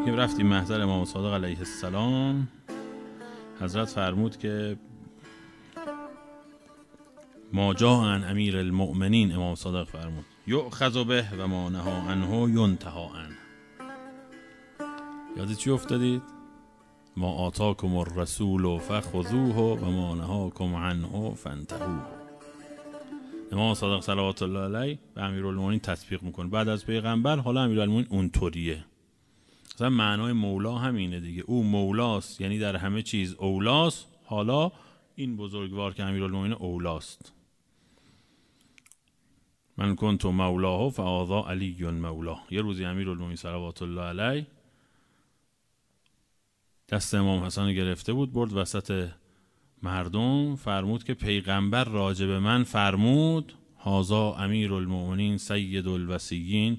که رفتیم محضر امام صادق علیه السلام، حضرت فرمود که ما جاء عن امیر المؤمنین، امام صادق فرمود یؤخذ به و ما نهی عنه ینتهی عنه. یاد چی افتادید؟ ما آتاکم الرسول فخذوه و ما نهاکم عنه فانتهوه. امام صادق صلوات الله علیه به امیرالمومنین تطبیق میکنه. بعد از پیغمبر حالا امیرالمومنین اونطوریه. مثلا معنای مولا همینه دیگه، او مولاست، یعنی در همه چیز اولاست. حالا این بزرگوار که امیرالمومنین اولاست. من کنت مولاه فهذا علی مولاه. یه روزی امیرالمومنین صلوات الله علیه دست امام حسن گرفته بود، برد وسط مردم، فرمود که پیغمبر راجع به من فرمود هذا امیرالمؤمنین سید الوصیین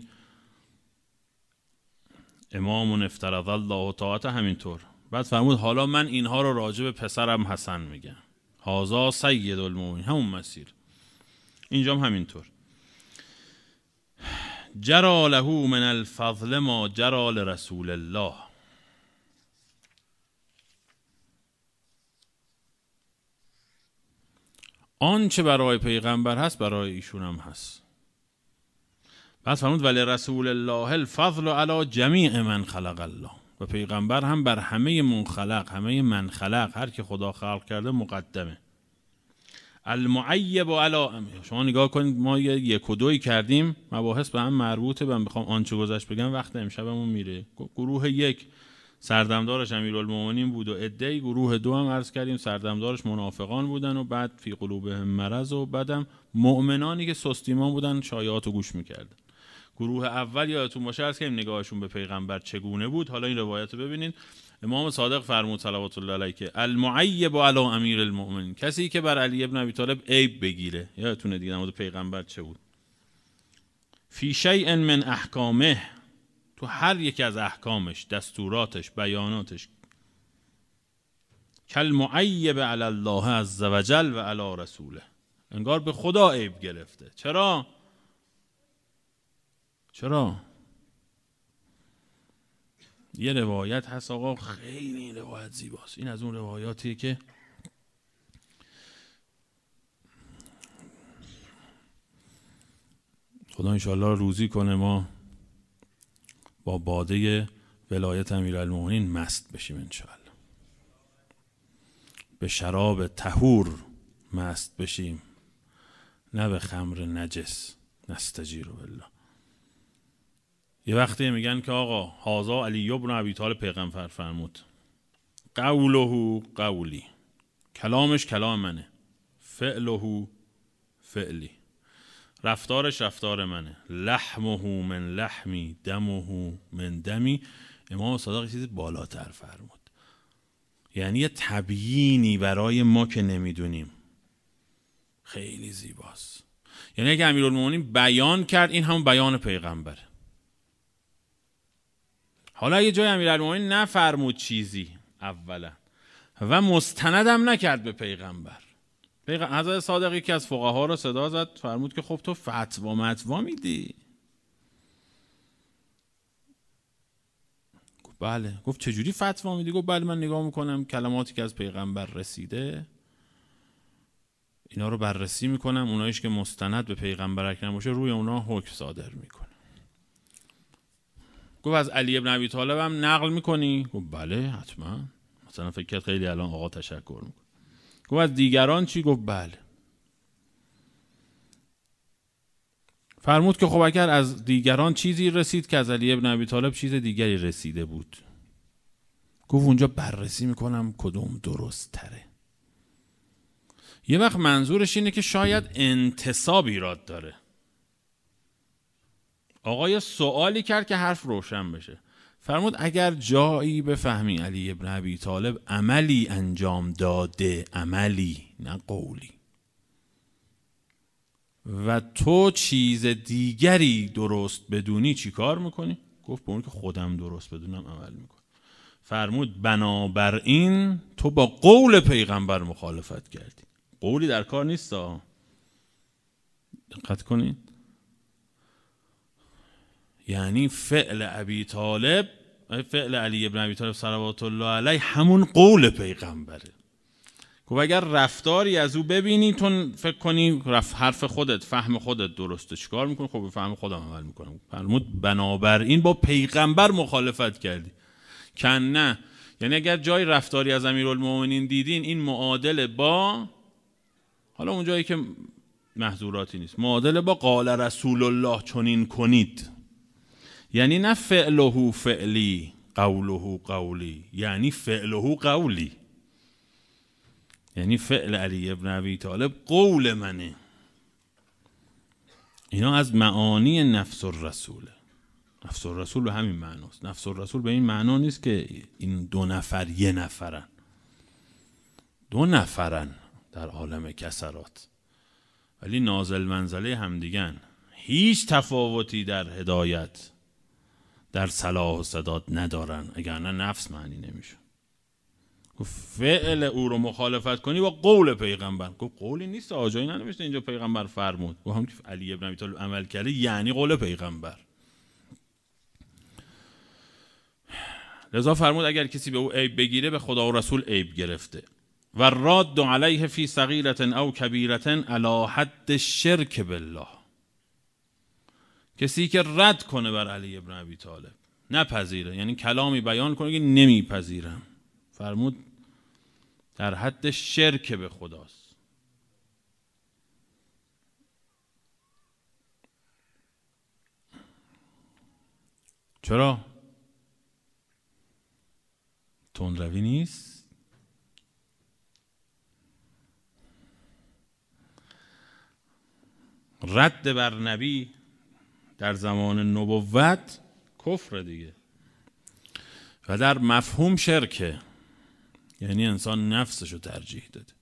امام افترض الله طاعته، همینطور. بعد فرمود حالا من اینها رو راجع به پسرم حسن میگم، هذا سید المؤمنین، همون مسیر. اینجام همینطور. جرى له من الفضل ما جرى لرسول الله. آنچه برای پیغمبر هست برای ایشون هم هست. بعد فرمود ولی رسول الله الفضل علی جمیع من خلق الله. و پیغمبر هم بر همه من خلق، همه من خلق، هر که خدا خلق کرده مقدمه. المعیب علی، شما نگاه کنید ما یک و دوی کردیم، مباحث به هم مربوطه. من بخوام آنچه گذشت بگم وقت امشبمون میره. گروه یک سردمدارش امیرالمومنین بود و عده‌ای، گروه دو هم عرض کردیم سردمدارش منافقان بودن و بعد فی قلوبهم مرض، و بعدم مؤمنانی که سستیمان بودن شایعاتو گوش میکردن. گروه اول یادتون باشه عرض کردیم نگاهشون به پیغمبر چگونه بود. حالا این روایت رو ببینید. امام صادق فرمود صلوات الله علیه که المعیب علی امیر المؤمنین، کسی که بر علی ابن ابی طالب عیب بگیره. یادتونه دیگه نماز پیغمبر چه بود؟ فی شیء من احکامه، تو هر یک از احکامش، دستوراتش، بیاناتش. کل معیب علی الله عز وجل و علی رسوله، انگار به خدا عیب گرفته. چرا؟ یه روایت هست آقا، خیلی این روایت زیباست. این از اون روایاتیه که خدا انشاءالله روزی کنه ما با باده ولایت امیرالمومنین مست بشیم انشاءالله، به شراب طهور مست بشیم، نه به خمر نجس. نستجیر بالله. یه وقتی میگن که آقا هذا علی ابن ابی طالب، پیغمبر فرمود قوله قولی، کلامش کلام منه، فعله فعلی، رفتارش رفتار منه، لحمه من لحمی دمه من دمی. امام صادق چیزی بالاتر فرمود، یعنی یه تبیینی برای ما که نمیدونیم. خیلی زیباست. یعنی اگه امیرالمومنین بیان کرد این همون بیان پیغمبره. حالا یه جای امیرالمومنین نفرمود چیزی اولا و مستندم نکرد به پیغمبر، حضرت صادق یکی از فقها رو صدا زد، فرمود که خب تو فتوا میدی؟ گفت بله. گفت چجوری فتوا میدی؟ گفت بله من نگاه میکنم کلماتی که از پیغمبر رسیده اینا رو بررسی میکنم، اونایش که مستند به پیغمبر اکرم باشه روی اونا حکم صادر میکنم. گفت از علی ابن ابی طالب هم نقل میکنی؟ گفت بله حتما. مثلا فکر کرد خیلی الان آقا تشکر میکنه. گفت از دیگران چی؟ گفت بله. فرمود که خب اگر از دیگران چیزی رسید که از علی ابن ابی طالب چیز دیگری رسیده بود، گفت اونجا بررسی میکنم کدوم درست تره. یه وقت منظورش اینه که شاید انتساب ایراد داره. آقا یه سوالی کرد که حرف روشن بشه. فرمود اگر جایی بفهمی علی ابن ابی طالب عملی انجام داده، عملی نه قولی، و تو چیز دیگری درست بدونی چی کار میکنی؟ گفت به اون که خودم درست بدونم عمل میکنم. فرمود بنابراین تو با قول پیغمبر مخالفت کردی. قولی در کار نیست ها، دقت کنید. یعنی فعل ابی طالب فعل علی ابن ابی طالب صلوات الله علیه همون قول پیغمبره. گفت اگر رفتاری از او ببینی تو فکر کنی حرف خودت، فهم خودت درسته، چیکار میکنی؟ خب به فهم خودم عمل میکنم. فرمود بنابراین با پیغمبر مخالفت کردی. کنه یعنی اگر جای رفتاری از امیرالمومنین دیدین این معادل با، حالا اون جایی که محظوراتی نیست، معادل با قال رسول الله چنین کنید، یعنی نه فعله فعلی قوله قولی، یعنی فعله قولی، یعنی فعل علی ابن ابی طالب قول منه. اینا از معانی نفس الرسوله. نفس الرسول به همین معناست. نفس الرسول به این معنا نیست که این دو نفر یه نفرن، دو نفرن در عالم کسرات، ولی نازل منزله همدیگن. هیچ تفاوتی در هدایت، در صلاح و سداد ندارن، اگر نه نفس معنی نمیشه. فعل او رو مخالفت کنی با قول پیغمبر. گفت قولی نیست، آجایی ننوشته اینجا پیغمبر فرمود. گفت هم که علی ابن ابی طالب عمل کرده یعنی قول پیغمبر. لذا فرمود اگر کسی به او عیب بگیره به خدا و رسول عیب گرفته. و راد علیه فی صغیرة او کبیرة علی حد شرک بالله. کسی که رد کنه بر علی ابن ابی طالب، نپذیره، یعنی کلامی بیان کنه که نمیپذیرم، فرمود در حد شرک به خداست. چرا؟ تندروی نیست؟ رد بر نبی در زمان نبوت کفر دیگه، و در مفهوم شرکه، یعنی انسان نفسشو ترجیح داده.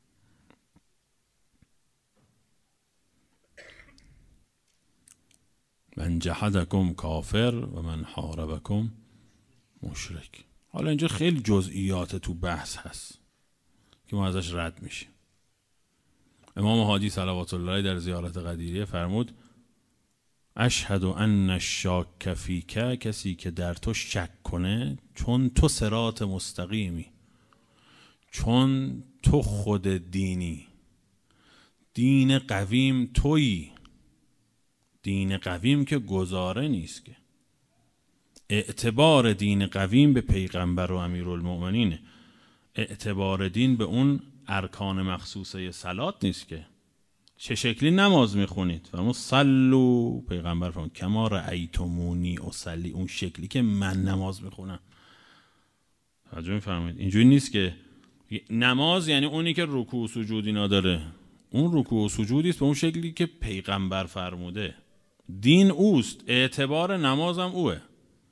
من جحدکم کافر و من حاربکم مشرک. حالا اینجا خیلی جزئیات تو بحث هست که ما ازش رد میشیم. امام هادی صلوات الله در زیارت قدیریه فرمود اشهد ان الشاک فیک، کسی که در تو شک کنه چون تو صراط مستقیمی، چون تو خود دینی، دین قویم تویی. دین قویم که گزاره نیست که. اعتبار دین قویم به پیغمبر و امیرالمؤمنینه. اعتبار دین به اون ارکان مخصوصه صلات نیست که. چه شکلی نماز میخونید؟ فرمود صلو، پیغمبر فرمود کما رأیتمونی اصلی، اون شکلی که من نماز میخونم. توجه میفرمایید؟ اینجوری نیست که نماز یعنی اونی که رکوع و سجود اینا داره، اون رکوع و سجودی است به اون شکلی که پیغمبر فرموده. دین اوست، اعتبار نمازم اوه،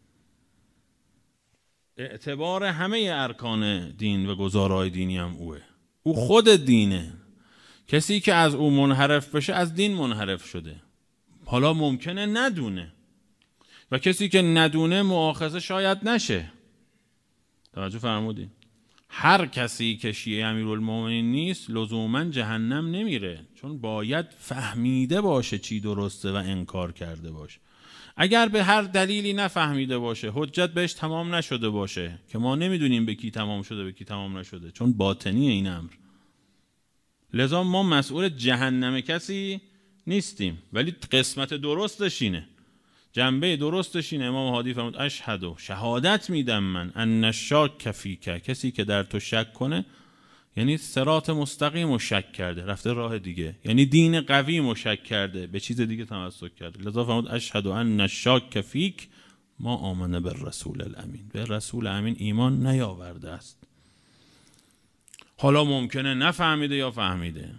اعتبار همه ارکان دین و گزارهای دینی هم اوه. او خود دینه. کسی که از او منحرف بشه از دین منحرف شده. حالا ممکنه ندونه، و کسی که ندونه مؤاخذه شاید نشه. توجه فرمودین؟ هر کسی که شیعه امیرالمومنین نیست لزوما جهنم نمیره، چون باید فهمیده باشه چی درسته و انکار کرده باشه. اگر به هر دلیلی نفهمیده باشه، حجت بهش تمام نشده باشه، که ما نمیدونیم به کی تمام شده به کی تمام نشده، چون باطنی این امر، لذا ما مسئول جهنم کسی نیستیم، ولی قسمت درستش اینه، جنبه درستش اینه. امام هادی فرمود اشهد، شهادت میدم من، ان الشاک فیک، کسی که در تو شک کنه یعنی صراط مستقیم رو شک کرده، رفته راه دیگه، یعنی دین قویم رو شک کرده، به چیز دیگه تمسک کرده. لذا فرمود اشهد ان الشاک فیک ما آمن بالرسول الامین، به رسول امین ایمان نیاورده است. حالا ممکنه نفهمیده یا فهمیده،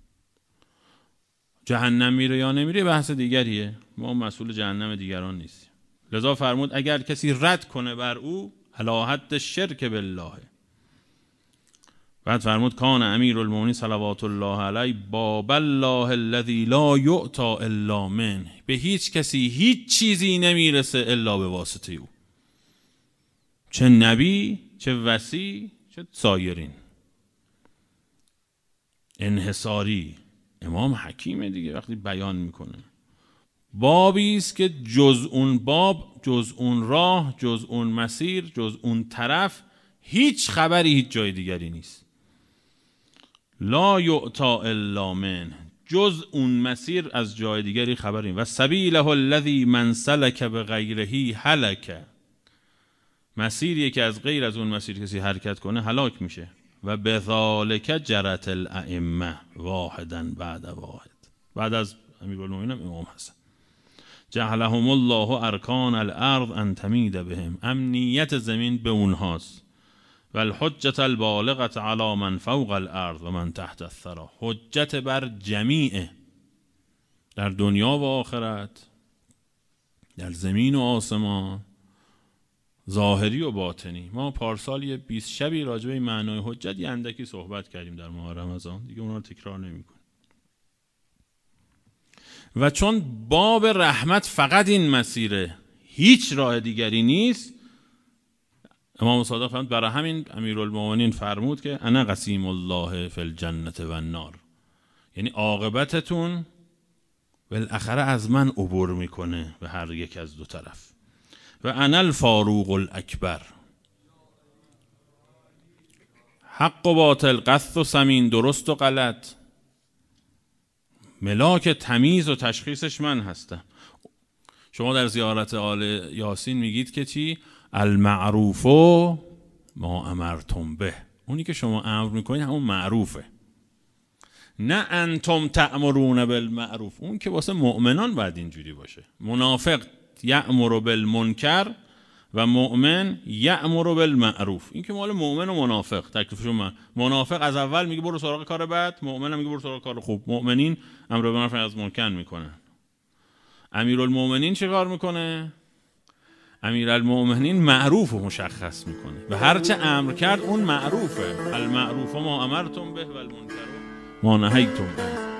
جهنم میره یا نمیره بحث دیگریه، ما مسئول جهنم دیگران نیستیم. لذا فرمود اگر کسی رد کنه بر او علی حد شرک بالله. بعد فرمود کان امیرالمومنین صلوات الله علیه باب الله الذی لا یعطی الا منه، به هیچ کسی هیچ چیزی نمیرسه الا به واسطه او، چه نبی، چه وصی، چه سایرین. انحصاری. امام حکیمه دیگه وقتی بیان میکنه. بابی است که جز اون باب جز اون راه، جز اون مسیر، جز اون طرف هیچ خبری هیچ جای دیگری نیست. لا یعطا الا من، جز اون مسیر از جای دیگری خبری. و سبیله الذی من سلک بغیره هلک، مسیریه که از غیر از اون مسیر کسی حرکت کنه هلاک میشه. و بذالک جرت الائمه واحدا بعد واحد، بعد از امیرالمومنین امام حسن جعلهم الله ارکان الارض ان تمید بهم، امنیت زمین به اونهاست. و الحجت البالغه علی من فوق الارض و من تحت الثری، حجت بر جمیعه در دنیا و آخرت، در زمین و آسمان، ظاهری و باطنی. ما پارسال یه 20 شبی راجع به معنای حجت یه اندکی صحبت کردیم در ماه رمضان، دیگه اونا رو تکرار نمی‌کنیم. و چون باب رحمت فقط این مسیره، هیچ راه دیگری نیست، امام صادق فرمود برای همین امیرالمومنین فرمود که انا قسیم الله فی الجنة و النار، یعنی عاقبتتون بالاخره از من عبور میکنه به هر یک از دو طرف. و انا الفاروق الاکبر، حق و باطل، قصد و سمین، درست و غلط، ملاک تمیز و تشخیصش من هستم. شما در زیارت آل یاسین میگید که چی؟ المعروف ما امرتم به، اونی که شما امر میکنید همون معروفه، نه انتم تأمرون بالمعروف، اون که واسه مؤمنان باید اینجوری باشه. منافق یأمر بالمنکر و مؤمن یأمر بالمعروف، این که مال مؤمن و منافق تکلیفشون. من منافق از اول میگه برو سراغ کار بد، مؤمن میگه برو سراغ کار خوب. مؤمنین امر بالمعروف از منکر میکنن. امیرالمومنین چه کار میکنه؟ امیرالمومنین معروف رو مشخص میکنه و هر چه امر کرد اون معروفه. المعروف ما امرتم به و المنکر ما نهیتم عنه.